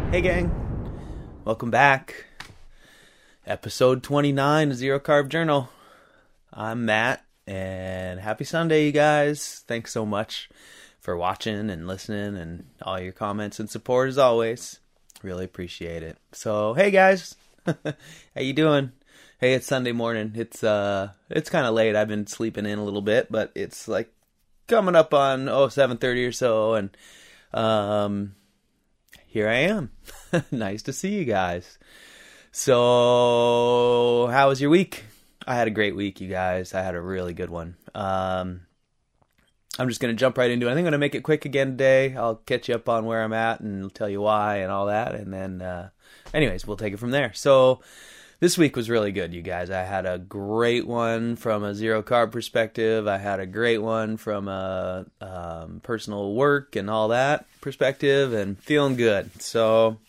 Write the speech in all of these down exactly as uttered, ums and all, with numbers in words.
Hey gang, welcome back. Episode twenty-nine of Zero Carb Journal. I'm Matt, and happy Sunday, you guys. Thanks so much for watching and listening and all your comments and support as always. Really appreciate it. So, hey guys, how you doing? Hey, it's Sunday morning. It's uh, it's kind of late. I've been sleeping in a little bit, but it's like coming up on oh seven thirty or so, and um. here I am. Nice to see you guys. So, how was your week? I had a great week, you guys. I had a really good one. Um, I'm just going to jump right into it. I think I'm going to make it quick again today. I'll catch you up on where I'm at and tell you why and all that. And then, uh, anyways, we'll take it from there. So, this week was really good, you guys. I had a great one from a zero carb perspective. I had a great one from a um, personal work and all that perspective, and feeling good. So,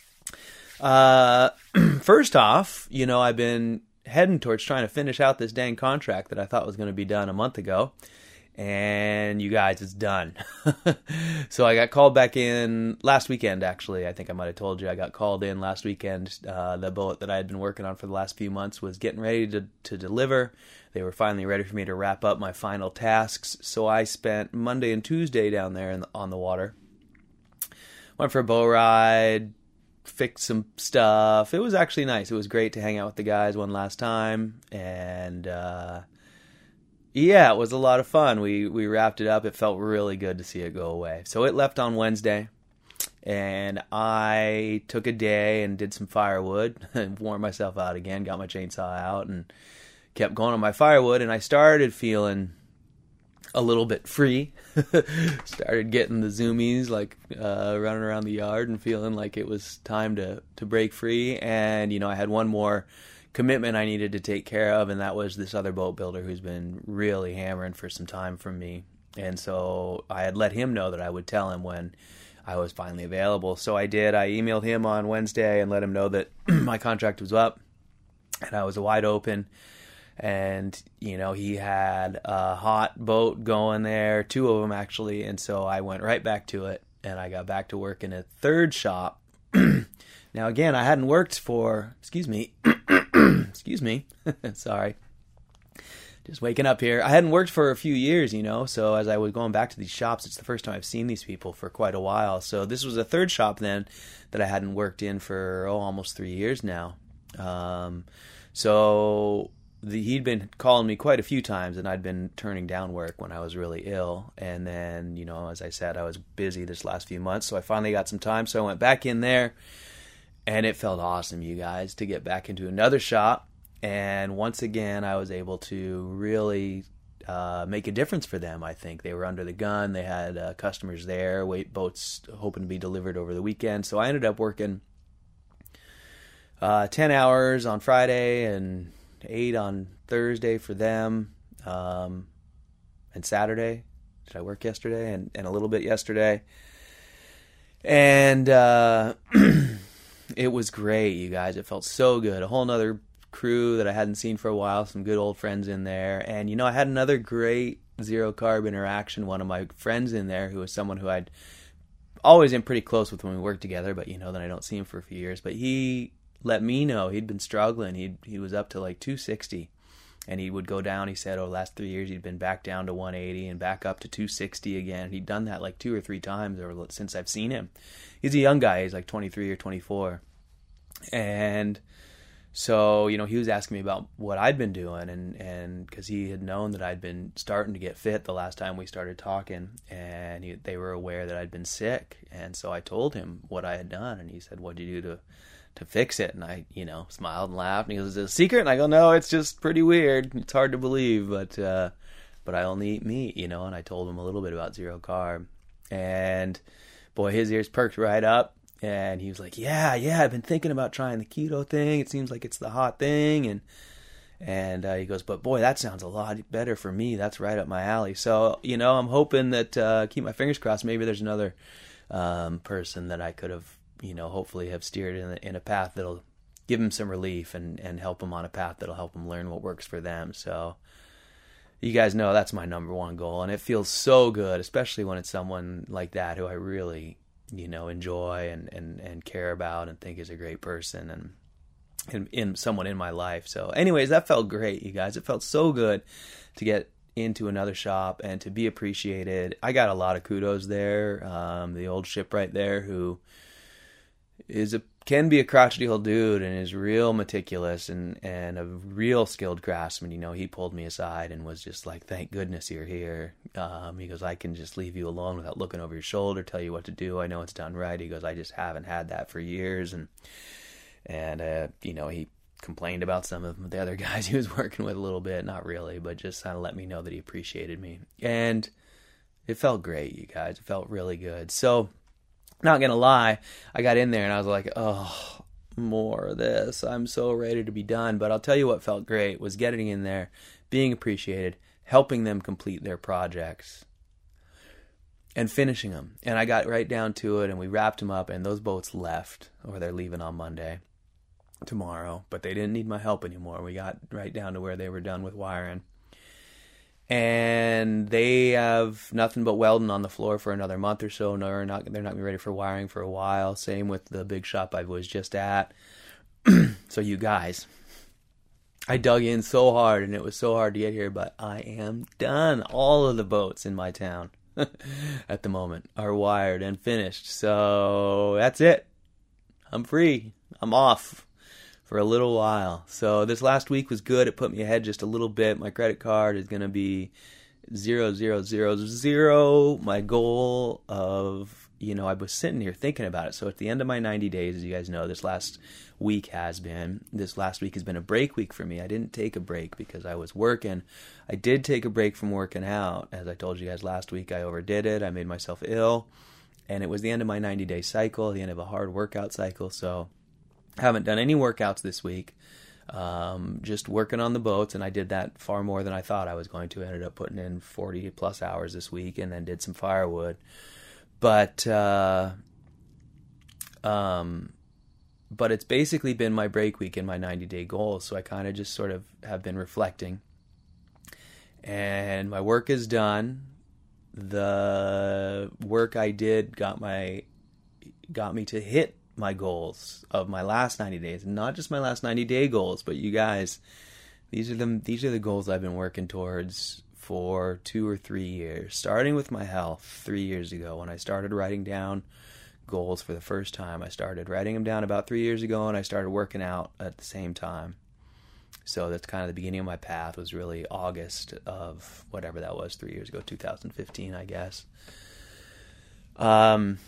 uh, first off, you know, I've been heading towards trying to finish out this dang contract that I thought was going to be done a month ago. And you guys, it's done. So I got called back in last weekend, actually. I think I might have told you I got called in last weekend. Uh, the boat that I had been working on for the last few months was getting ready to, to deliver. They were finally ready for me to wrap up my final tasks. So I spent Monday and Tuesday down there in the, on the water. Went for a boat ride, fixed some stuff. It was actually nice. It was great to hang out with the guys one last time. And, uh... yeah, it was a lot of fun. We we wrapped it up. It felt really good to see it go away. So it left on Wednesday, and I took a day and did some firewood and warmed myself out again, got my chainsaw out, and kept going on my firewood, and I started feeling a little bit free. Started getting the zoomies, like uh, running around the yard and feeling like it was time to, to break free. And, you know, I had one more commitment I needed to take care of, and that was this other boat builder who's been really hammering for some time from me. And so I had let him know that I would tell him when I was finally available. So I did. I emailed him on Wednesday and let him know that my contract was up and I was wide open. And, you know, he had a hot boat going there, two of them actually. And so I went right back to it, and I got back to work in a third shop. Now, again, I hadn't worked for, excuse me, excuse me, sorry, just waking up here. I hadn't worked for a few years, you know, so as I was going back to these shops, it's the first time I've seen these people for quite a while. So this was a third shop then that I hadn't worked in for, oh, almost three years now. Um, so the, he'd been calling me quite a few times, and I'd been turning down work when I was really ill. And then, you know, as I said, I was busy this last few months, so I finally got some time. So I went back in there. And it felt awesome, you guys, to get back into another shop. And once again, I was able to really uh, make a difference for them, I think. They were under the gun. They had uh, customers there, wait boats hoping to be delivered over the weekend. So I ended up working uh, ten hours on Friday and eight on Thursday for them. Um, and Saturday. Did I work yesterday? And, and a little bit yesterday. And... Uh, it was great, you guys. It felt so good. A whole nother crew that I hadn't seen for a while. Some good old friends in there. And, you know, I had another great zero carb interaction. One of my friends in there who was someone who I'd always been pretty close with when we worked together. But, you know, then I don't see him for a few years. But he let me know he'd been struggling. He he was up to like two sixty. And he would go down. He said, oh, the last three years he'd been back down to one eighty and back up to two sixty again. He'd done that like two or three times or since I've seen him. He's a young guy. He's like twenty-three or twenty-four. And so, you know, he was asking me about what I'd been doing, and, and because he had known that I'd been starting to get fit the last time we started talking, and he, they were aware that I'd been sick. And so I told him what I had done, and he said, what'd you do to to fix it? And I, you know, smiled and laughed, and he goes, is it a secret? And I go, no, it's just pretty weird. It's hard to believe, but uh, but I only eat meat, you know. And I told him a little bit about zero carb, and boy, his ears perked right up. And he was like, yeah, yeah, I've been thinking about trying the keto thing. It seems like it's the hot thing. And and uh, he goes, but boy, that sounds a lot better for me. That's right up my alley. So, you know, I'm hoping that, uh, keep my fingers crossed, maybe there's another um, person that I could have, you know, hopefully have steered in a, in a path that'll give him some relief and, and help him on a path that'll help him learn what works for them. So you guys know that's my number one goal. And it feels so good, especially when it's someone like that who I really you know, enjoy and, and, and care about and think is a great person and, and in someone in my life. So anyways, that felt great, you guys. It felt so good to get into another shop and to be appreciated. I got a lot of kudos there. Um, the old shipwright there who is a can be a crotchety old dude and is real meticulous and, and a real skilled craftsman. You know, he pulled me aside and was just like, thank goodness you're here. Um, he goes, I can just leave you alone without looking over your shoulder, tell you what to do. I know it's done right. He goes, I just haven't had that for years. And, and uh, you know, he complained about some of the other guys he was working with a little bit. Not really, but just kind of let me know that he appreciated me. And it felt great, you guys. It felt really good. So, not gonna lie, I got in there and I was like, oh, more of this. I'm so ready to be done. But I'll tell you what felt great was getting in there, being appreciated, helping them complete their projects, and finishing them. And I got right down to it, and we wrapped them up, and those boats left, or they're leaving on Monday, tomorrow. But they didn't need my help anymore. We got right down to where they were done with wiring. And they have nothing but welding on the floor for another month or so. No, they're not, they're not going to be ready for wiring for a while. Same with the big shop I was just at. So you guys, I dug in so hard, and it was so hard to get here, but I am done. All of the boats in my town at the moment are wired and finished. So that's it. I'm free. I'm off for a little while. So this last week was good. It put me ahead just a little bit. My credit card is going to be zero, zero, zero, zero. My goal of, you know, I was sitting here thinking about it. So at the end of my ninety days, as you guys know, this last week has been, this last week has been a break week for me. I didn't take a break because I was working. I did take a break from working out. As I told you guys last week, I overdid it. I made myself ill. And it was the end of my ninety day cycle, the end of a hard workout cycle. So haven't done any workouts this week, um, just working on the boats, and I did that far more than I thought I was going to. I ended up putting in forty plus hours this week and then did some firewood. But uh, um, but it's basically been my break week and my ninety day goals, so I kind of just sort of have been reflecting. And my work is done. The work I did got my got me to hit my goals of my last ninety days, and not just my last ninety day goals, but you guys, these are the these are the goals I've been working towards for two or three years, starting with my health three years ago when I started writing down goals for the first time. I started writing them down about three years ago, and I started working out at the same time. So that's kind of the beginning of my path, was really August of whatever that was, three years ago, two thousand fifteen, I guess. Um.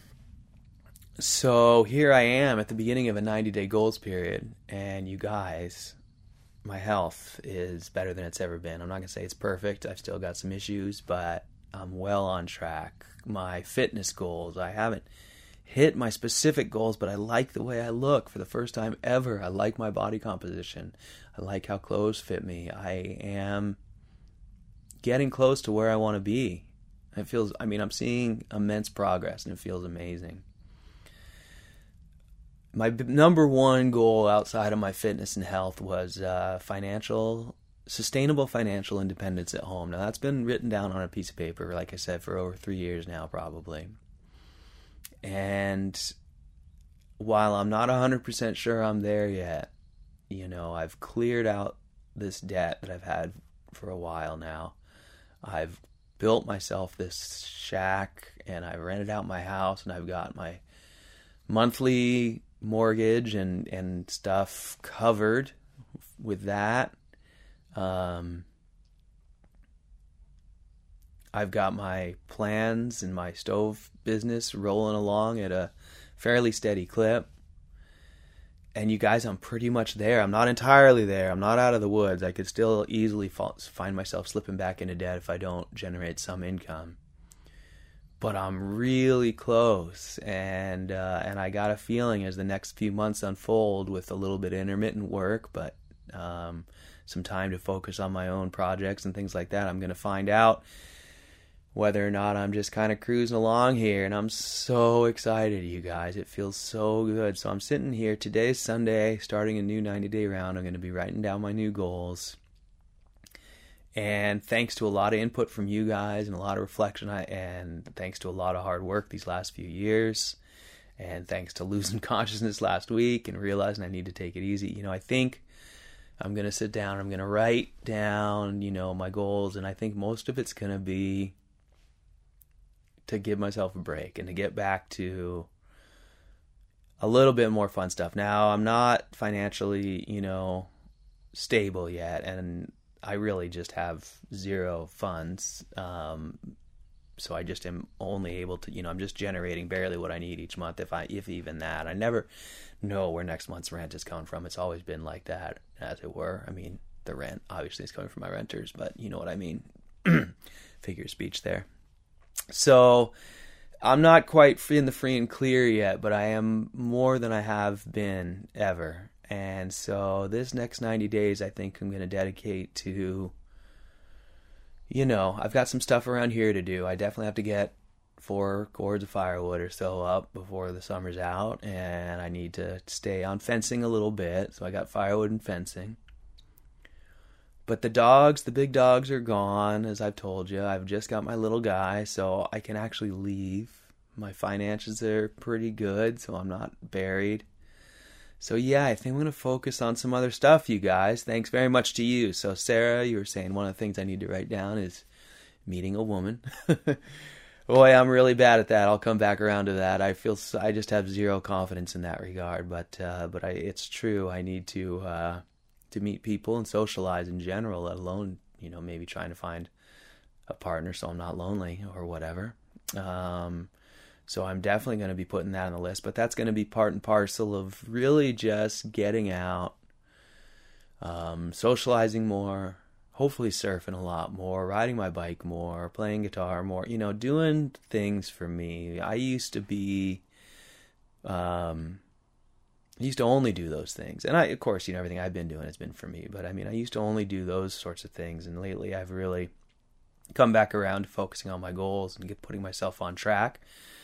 So here I am at the beginning of a ninety day goals period, and you guys, my health is better than it's ever been. I'm not going to say it's perfect. I've still got some issues, but I'm well on track. My fitness goals, I haven't hit my specific goals, but I like the way I look for the first time ever. I like my body composition. I like how clothes fit me. I am getting close to where I want to be. It feels, I mean, I'm seeing immense progress, and it feels amazing. My b- number one goal outside of my fitness and health was uh, financial, sustainable financial independence at home. Now, that's been written down on a piece of paper, like I said, for over three years now, probably. And while I'm not one hundred percent sure I'm there yet, you know, I've cleared out this debt that I've had for a while now. I've built myself this shack, and I rented out my house, and I've got my monthly mortgage and, and stuff covered with that. Um, I've got my plans and my stove business rolling along at a fairly steady clip. And you guys, I'm pretty much there. I'm not entirely there. I'm not out of the woods. I could still easily fall, find myself slipping back into debt if I don't generate some income. But I'm really close, and uh, and I got a feeling as the next few months unfold, with a little bit of intermittent work, but um, some time to focus on my own projects and things like that, I'm going to find out whether or not I'm just kind of cruising along here. And I'm so excited, you guys. It feels so good. So I'm sitting here. Today's Sunday, starting a new ninety day round. I'm going to be writing down my new goals. And thanks to a lot of input from you guys and a lot of reflection, I, and thanks to a lot of hard work these last few years, and thanks to losing consciousness last week and realizing I need to take it easy, you know, I think I'm going to sit down, I'm going to write down, you know, my goals, and I think most of it's going to be to give myself a break and to get back to a little bit more fun stuff. Now, I'm not financially, you know, stable yet, and I really just have zero funds. Um, so I just am only able to, you know, I'm just generating barely what I need each month, if I, if even that. I never know where next month's rent is coming from. It's always been like that, as it were. I mean, the rent obviously is coming from my renters, but you know what I mean. Figure of speech there. So I'm not quite in the free and clear yet, but I am more than I have been ever. And so this next ninety days, I think I'm going to dedicate to, you know, I've got some stuff around here to do. I definitely have to get four cords of firewood or so up before the summer's out. And I need to stay on fencing a little bit. So I got firewood and fencing. But the dogs, the big dogs are gone, as I've told you. I've just got my little guy, so I can actually leave. My finances are pretty good, so I'm not buried. So yeah, I think I'm going to focus on some other stuff, you guys. Thanks very much to you. So Sarah, you were saying one of the things I need to write down is meeting a woman. Boy, I'm really bad at that. I'll come back around to that. I feel I just have zero confidence in that regard, but uh, but I, it's true. I need to uh, to meet people and socialize in general, let alone, you know, maybe trying to find a partner so I'm not lonely or whatever. Um, So I'm definitely going to be putting that on the list, but that's going to be part and parcel of really just getting out, um, socializing more, hopefully surfing a lot more, riding my bike more, playing guitar more, you know, doing things for me. I used to be, um, I used to only do those things. And I, of course, you know, everything I've been doing has been for me, but I mean, I used to only do those sorts of things. And lately I've really come back around to focusing on my goals and get putting myself on track.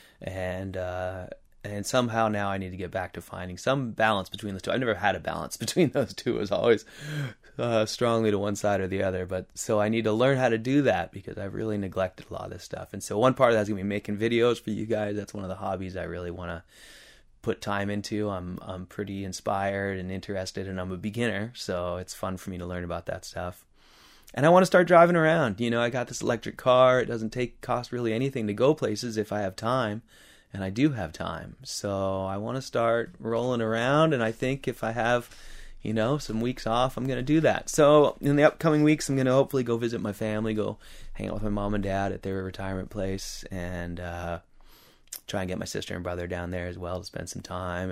And uh, and somehow now I need to get back to finding some balance between the two. I've never had a balance between those two. It was always uh, strongly to one side or the other. But so I need to learn how to do that because I've really neglected a lot of this stuff. And so one part of that is going to be making videos for you guys. That's one of the hobbies I really want to put time into. I'm I'm pretty inspired and interested, and I'm a beginner, so it's fun for me to learn about that stuff. And I want to start driving around. You know, I got this electric car. It doesn't take cost really anything to go places if I have time. And I do have time. So I want to start rolling around. And I think if I have, you know, some weeks off, I'm going to do that. So in the upcoming weeks, I'm going to hopefully go visit my family, go hang out with my mom and dad at their retirement place, and uh, try and get my sister and brother down there as well to spend some time.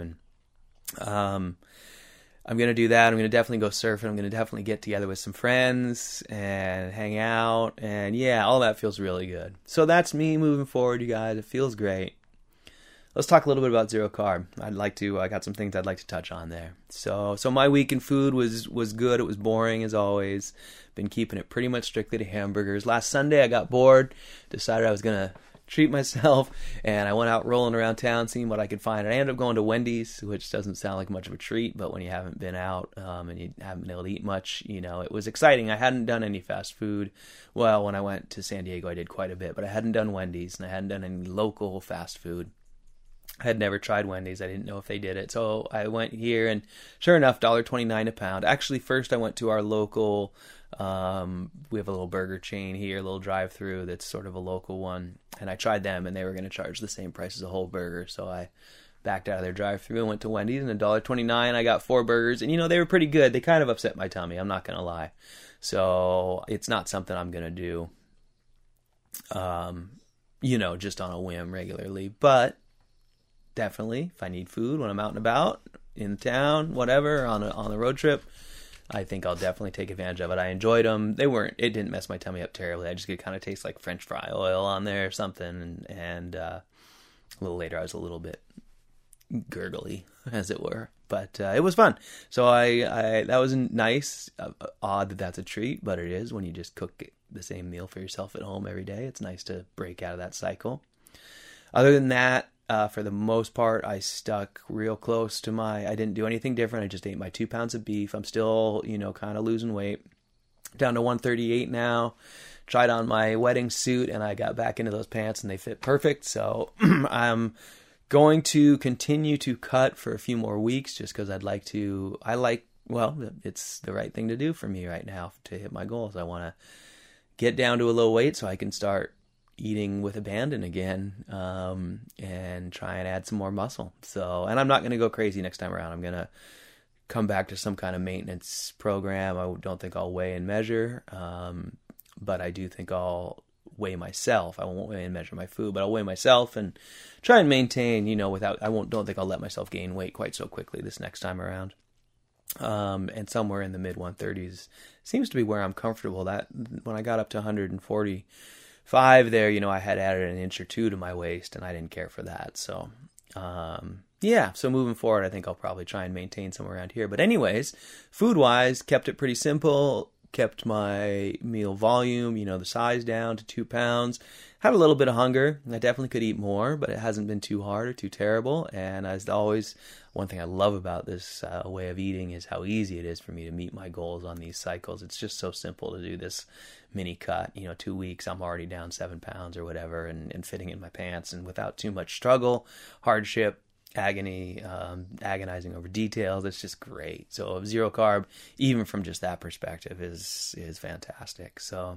And um I'm going to do that. I'm going to definitely go surfing. I'm going to definitely get together with some friends and hang out. And yeah, all that feels really good. So that's me moving forward, you guys. It feels great. Let's talk a little bit about Zero Carb. I'd like to, I got some things I'd like to touch on there. So, so my week in food was, was good. It was boring as always. Been keeping it pretty much strictly to hamburgers. Last Sunday I got bored, decided I was going to treat myself, and I went out rolling around town seeing what I could find. And I ended up going to Wendy's, which doesn't sound like much of a treat, but when you haven't been out um, and you haven't been able to eat much, you know, it was exciting. I hadn't done any fast food. Well, when I went to San Diego, I did quite a bit, but I hadn't done Wendy's, and I hadn't done any local fast food. I had never tried Wendy's. I didn't know if they did it. So I went here, and sure enough, one dollar twenty-nine a pound. Actually, first I went to our local, um, we have a little burger chain here, a little drive-through that's sort of a local one. And I tried them, and they were going to charge the same price as a whole burger. So I backed out of their drive-through and went to Wendy's, and one dollar twenty-nine, I got four burgers. And, you know, they were pretty good. They kind of upset my tummy, I'm not going to lie. So it's not something I'm going to do, um, you know, just on a whim regularly. But definitely, if I need food when I'm out and about, in town, whatever, on a, on the road trip, I think I'll definitely take advantage of it. I enjoyed them. They weren't, it didn't mess my tummy up terribly. I just could kind of taste like French fry oil on there or something. And, and uh, a little later, I was a little bit gurgly, as it were. But uh, it was fun. So I, I that was nice. Uh, odd that that's a treat, but it is when you just cook the same meal for yourself at home every day. It's nice to break out of that cycle. Other than that, Uh, for the most part, I stuck real close to my, I didn't do anything different. I just ate my two pounds of beef. I'm still, you know, kind of losing weight. down to one thirty-eight now. Tried on my wedding suit and I got back into those pants and they fit perfect. So I'm going to continue to cut for a few more weeks just because I'd like to, I like, well, it's the right thing to do for me right now to hit my goals. I want to get down to a low weight so I can start eating with abandon again, um, and try and add some more muscle. So, and I'm not going to go crazy next time around. I'm going to come back to some kind of maintenance program. I don't think I'll weigh and measure, um, but I do think I'll weigh myself. I won't weigh and measure my food, but I'll weigh myself and try and maintain, you know, without, I won't, don't think I'll let myself gain weight quite so quickly this next time around. Um, and somewhere in the mid one thirties seems to be where I'm comfortable. That when I got up to one forty-five there, you know, I had added an inch or two to my waist and I didn't care for that. So, um, yeah, so moving forward, I think I'll probably try and maintain somewhere around here. But anyways, food wise, kept it pretty simple. Kept my meal volume, you know, the size down to two pounds. Had a little bit of hunger. I definitely could eat more, but it hasn't been too hard or too terrible. And as always, one thing I love about this uh, way of eating is how easy it is for me to meet my goals on these cycles. It's just so simple to do this mini cut. You know, two weeks, I'm already down seven pounds or whatever and, and fitting in my pants and without too much struggle, hardship, agony, um, agonizing over details. It's just great. So zero carb, even from just that perspective, is is fantastic. So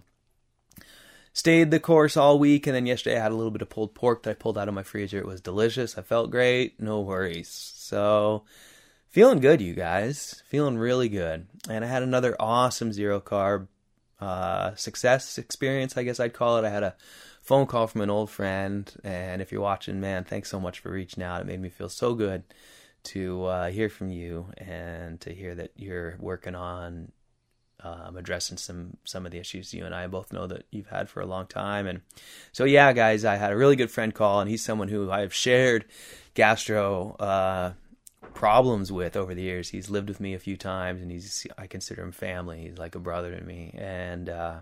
stayed the course all week, and then yesterday I had a little bit of pulled pork that I pulled out of my freezer. It was delicious. I felt great. No worries. So feeling good, you guys. Feeling really good. And I had another awesome zero carb uh, success experience, I guess I'd call it. I had a phone call from an old friend, and if you're watching, man, thanks so much for reaching out. It made me feel so good to uh, hear from you and to hear that you're working on um, addressing some some of the issues you and I both know that you've had for a long time. And so, yeah, guys, I had a really good friend call, and he's someone who I've shared gastro uh, problems with over the years. He's lived with me a few times, and he's I consider him family. He's like a brother to me, and uh,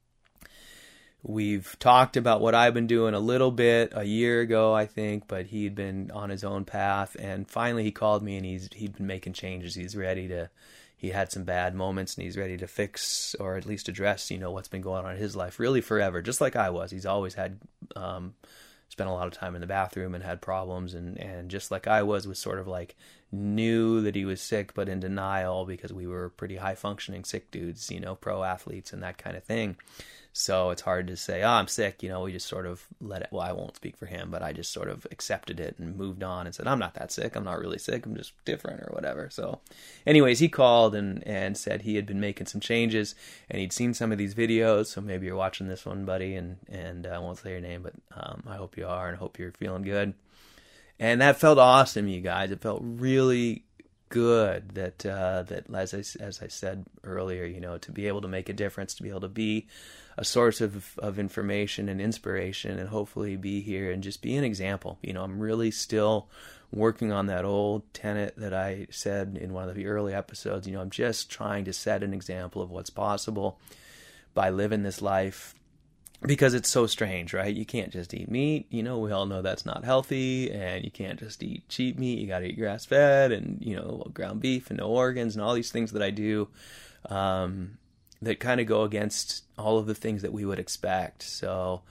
we've talked about what I've been doing a little bit a year ago, I think, but he'd been on his own path, and finally he called me, and he's he'd been making changes. He's ready to, he had some bad moments, and he's ready to fix or at least address, you know, what's been going on in his life really forever, just like I was. He's always had, um, spent a lot of time in the bathroom and had problems, and, and just like I was, was sort of like knew that he was sick, but in denial because we were pretty high functioning sick dudes, you know, pro athletes and that kind of thing. So it's hard to say, oh, I'm sick. You know, we just sort of let it, well, I won't speak for him, but I just sort of accepted it and moved on and said, I'm not that sick. I'm not really sick. I'm just different or whatever. So anyways, he called and, and said he had been making some changes and he'd seen some of these videos. So maybe you're watching this one, buddy, and, and uh, I won't say your name, but um, I hope you are and hope you're feeling good. And that felt awesome, you guys. It felt really good that, uh, that as I, as I said earlier, you know, to be able to make a difference, to be able to be a source of, of information and inspiration, and hopefully be here and just be an example. You know, I'm really still working on that old tenet that I said in one of the early episodes. You know, I'm just trying to set an example of what's possible by living this life, because it's so strange, right? You can't just eat meat. You know, we all know that's not healthy, and you can't just eat cheap meat. You got to eat grass-fed and, you know, ground beef and no organs and all these things that I do. Um, that kind of go against all of the things that we would expect. So,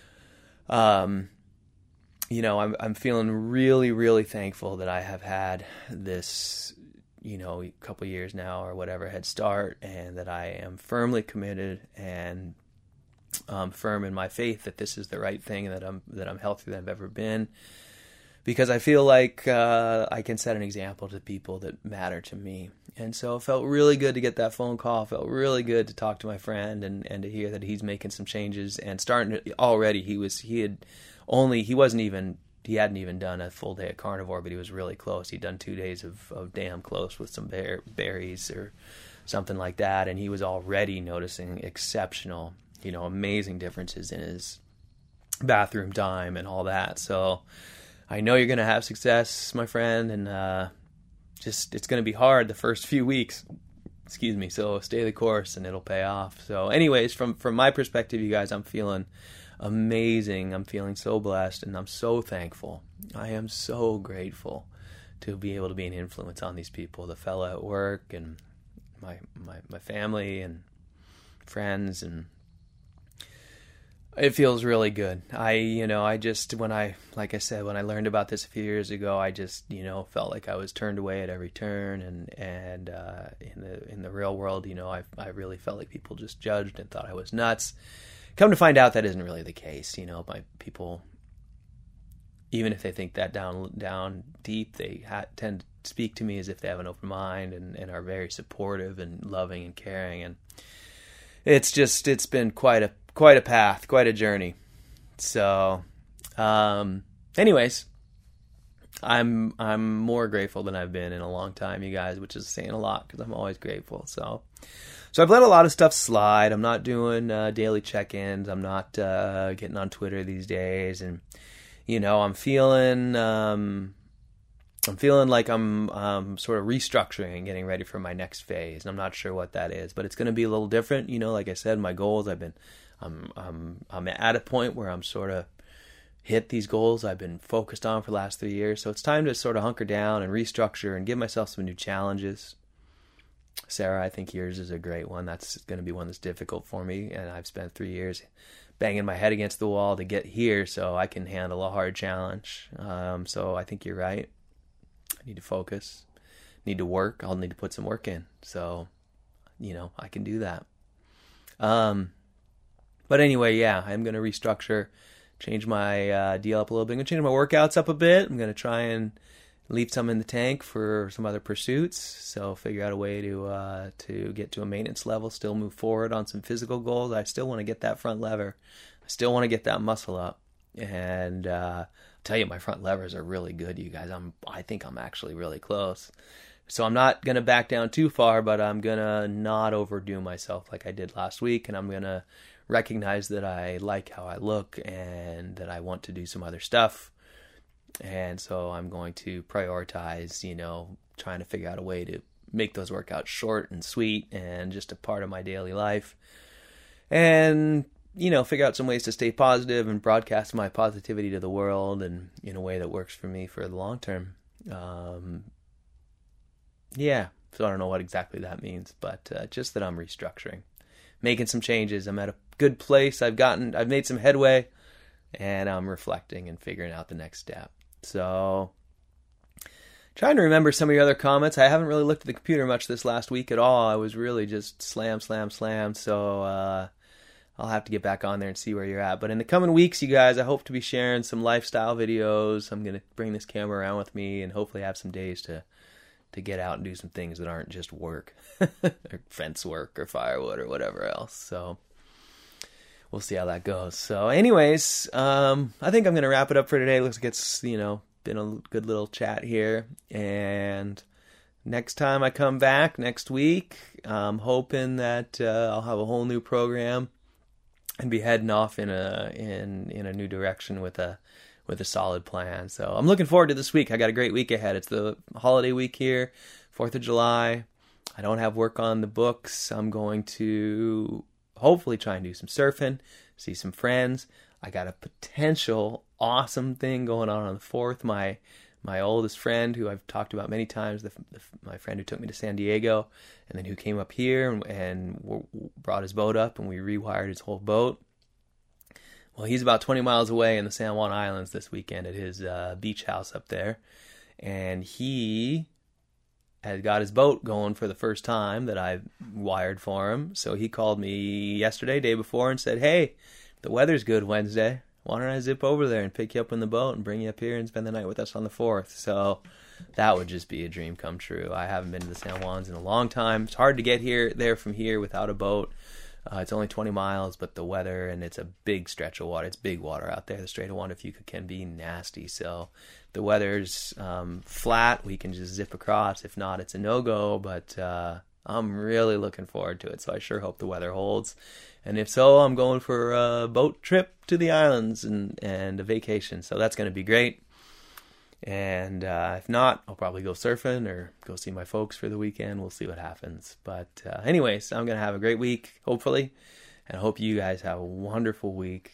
um, you know, I'm I'm feeling really, really thankful that I have had this, you know, a couple years now or whatever head start, and that I am firmly committed and um, firm in my faith that this is the right thing, and that I'm that I'm healthier than I've ever been. Because I feel like uh, I can set an example to people that matter to me. And so it felt really good to get that phone call. It felt really good to talk to my friend and, and to hear that he's making some changes and starting to, already. He was, he had only, he wasn't even, he hadn't even done a full day of carnivore, but he was really close. He'd done two days of, of damn close with some bear, berries or something like that. And he was already noticing exceptional, you know, amazing differences in his bathroom time and all that. So I know you're going to have success, my friend, and uh, just it's going to be hard the first few weeks. Excuse me. So stay the course, and it'll pay off. So, anyways, from from my perspective, you guys, I'm feeling amazing. I'm feeling so blessed, and I'm so thankful. I am so grateful to be able to be an influence on these people, the fella at work, and my my my family, and friends, and it feels really good. I, you know, I just, when I, like I said, when I learned about this a few years ago, I just, you know, felt like I was turned away at every turn. And, and, uh, in the, in the real world, you know, I, I really felt like people just judged and thought I was nuts. Come to find out that isn't really the case. You know, my people, even if they think that down, down deep, they ha- tend to speak to me as if they have an open mind, and, and are very supportive and loving and caring. And it's just, it's been quite a, quite a path, quite a journey. So, um, anyways, I'm, I'm more grateful than I've been in a long time, you guys, which is saying a lot, because I'm always grateful. So, so I've let a lot of stuff slide. I'm not doing, uh, daily check-ins. I'm not, uh, getting on Twitter these days. And, you know, I'm feeling, um, I'm feeling like I'm, um, sort of restructuring and getting ready for my next phase. And I'm not sure what that is, but it's going to be a little different. You know, like I said, my goals, I've been, I'm, I'm, I'm at a point where I'm sort of hit these goals I've been focused on for the last three years. So it's time to sort of hunker down and restructure and give myself some new challenges. Sarah, I think yours is a great one. That's going to be one that's difficult for me. And I've spent three years banging my head against the wall to get here so I can handle a hard challenge. Um, so I think you're right. I need to focus, need to work. I'll need to put some work in. So, you know, I can do that. Um, But anyway, yeah, I'm going to restructure, change my uh, deal up a little bit. I'm going to change my workouts up a bit. I'm going to try and leave some in the tank for some other pursuits. So figure out a way to uh, to get to a maintenance level, still move forward on some physical goals. I still want to get that front lever. I still want to get that muscle up. And uh, I'll tell you, my front levers are really good, you guys. I'm, I think I'm actually really close. So I'm not going to back down too far, but I'm going to not overdo myself like I did last week. And I'm going to recognize that I like how I look and that I want to do some other stuff. And so I'm going to prioritize, you know, trying to figure out a way to make those workouts short and sweet and just a part of my daily life. And, you know, figure out some ways to stay positive and broadcast my positivity to the world and in a way that works for me for the long term. Um, yeah, so I don't know what exactly that means, but uh, just that I'm restructuring, making some changes. I'm at a good place. I've gotten, I've made some headway, and I'm reflecting and figuring out the next step. So, trying to remember some of your other comments. I haven't really looked at the computer much this last week at all. I was really just slam, slam, slam. So, uh, I'll have to get back on there and see where you're at. But in the coming weeks, you guys, I hope to be sharing some lifestyle videos. I'm going to bring this camera around with me and hopefully have some days to to get out and do some things that aren't just work or fence work or firewood or whatever else. So we'll see how that goes. So anyways, um, I think I'm going to wrap it up for today. Looks like it's, you know, been a good little chat here. And next time I come back next week, I'm hoping that uh, I'll have a whole new program and be heading off in a in in a new direction with a with a solid plan. So I'm looking forward to this week. I got a great week ahead. It's the holiday week here, fourth of July. I don't have work on the books. I'm going to hopefully try and do some surfing, see some friends. I got a potential awesome thing going on on the fourth. My my oldest friend, who I've talked about many times, the, the, my friend who took me to San Diego, and then who came up here and, and w- brought his boat up, and we rewired his whole boat. Well, he's about twenty miles away in the San Juan Islands this weekend at his uh, beach house up there. And he had got his boat going for the first time that I wired for him. So he called me yesterday, day before, and said, hey, the weather's good Wednesday. Why don't I zip over there and pick you up in the boat and bring you up here and spend the night with us on the fourth? So that would just be a dream come true. I haven't been to the San Juans in a long time. It's hard to get here there from here without a boat. Uh, it's only twenty miles, but the weather, and it's a big stretch of water. It's big water out there. The Strait of Juan de Fuca can be nasty. So if the weather's um, flat, we can just zip across. If not, it's a no-go, but uh, I'm really looking forward to it. So I sure hope the weather holds. And if so, I'm going for a boat trip to the islands and, and a vacation. So that's going to be great. And uh, if not, I'll probably go surfing or go see my folks for the weekend. We'll see what happens. But uh, anyways, I'm going to have a great week, hopefully. And I hope you guys have a wonderful week.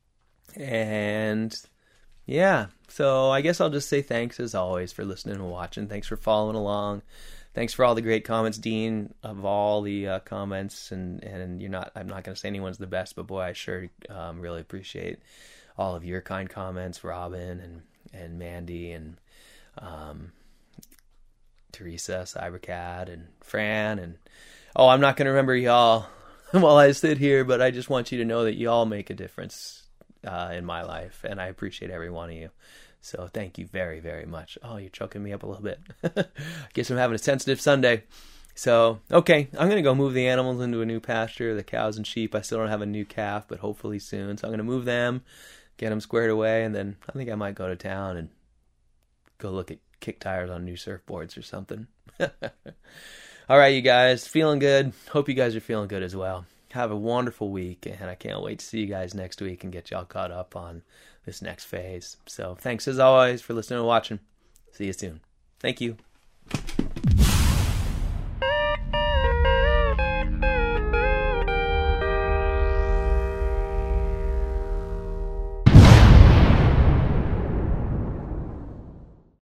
And yeah, so I guess I'll just say thanks as always for listening and watching. Thanks for following along. thanks for all the great comments, Dean, of all the uh, comments. And, and you're not, I'm not going to say anyone's the best, but boy, I sure um, really appreciate all of your kind comments, Robin and, and Mandy and um, Teresa, Cybercat, and Fran. And oh, I'm not going to remember y'all while I sit here, but I just want you to know that y'all make a difference uh, in my life, and I appreciate every one of you. So thank you very, very much. Oh, you're choking me up a little bit. I guess I'm having a sensitive Sunday. So, okay, I'm going to go move the animals into a new pasture, the cows and sheep. I still don't have a new calf, but hopefully soon. So I'm going to move them, get them squared away, and then I think I might go to town and go look at kick tires on new surfboards or something. All right, you guys, feeling good. Hope you guys are feeling good as well. Have a wonderful week, and I can't wait to see you guys next week and get y'all caught up on this next phase. So thanks as always for listening and watching. See you soon. Thank you.